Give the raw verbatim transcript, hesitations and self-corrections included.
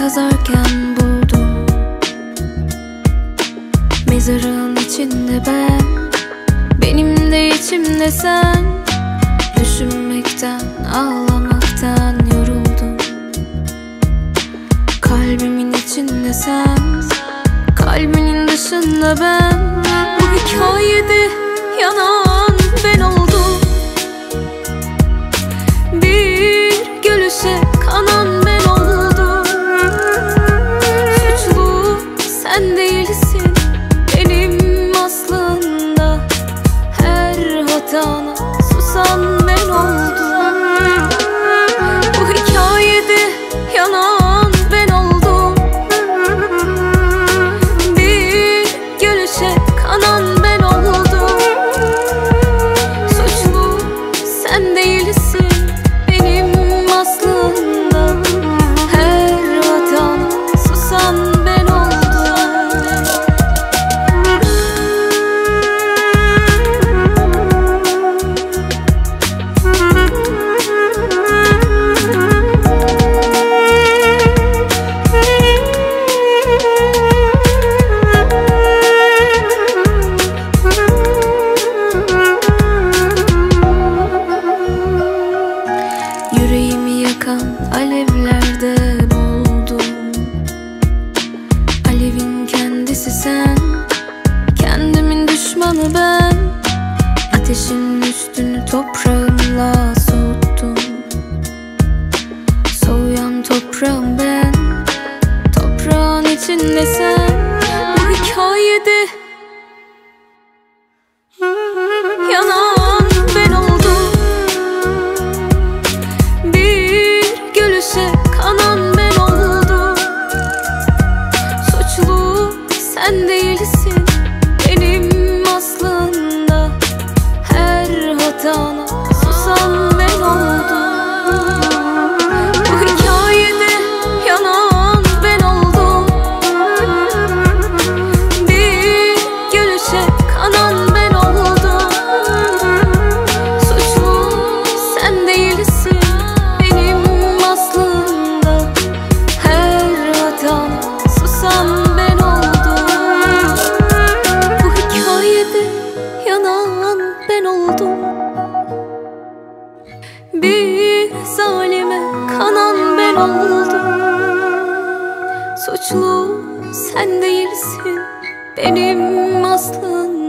kazarken buldum. Mezarın içinde ben, benim de içimde sen. Düşünmekten, ağlamaktan yoruldum. Kalbimin içinde sen, kalbinin dışında ben. Bu hikayede yanan ben oldum. Bir gülüşe kanan ben oldum. Suçlu sen değilsin benim aslında. Her hatana susan ben oldum. Bu hikayede yanan ben oldum. Bir gülüşe kanan ben oldum. Suçlu sen değilsin benim aslında. Her hatana susan ben oldum. Yüreğimi yakan alevlerde boğuldum. Alevin kendisi sen, kendimin düşmanı ben. Ateşin üstünü toprağımla soğuttum. Soğuyan toprağım ben, toprağın içinde sen. Bu hikayede yanan ben oldum. Bir gülüşe kanan ben oldum. Suçlu sen değilsin benim aslında. Her hatana susan ben oldum. Bu hikayede yanan ben oldum. Bir gülüşe kanan ben oldum. Suçlu sen değilsin benim aslında. Her hatana susan ben oldum. Bu hikayede yanan ben oldum. Bir zalime kanan ben oldum. Suçlu sen değilsin benim aslında.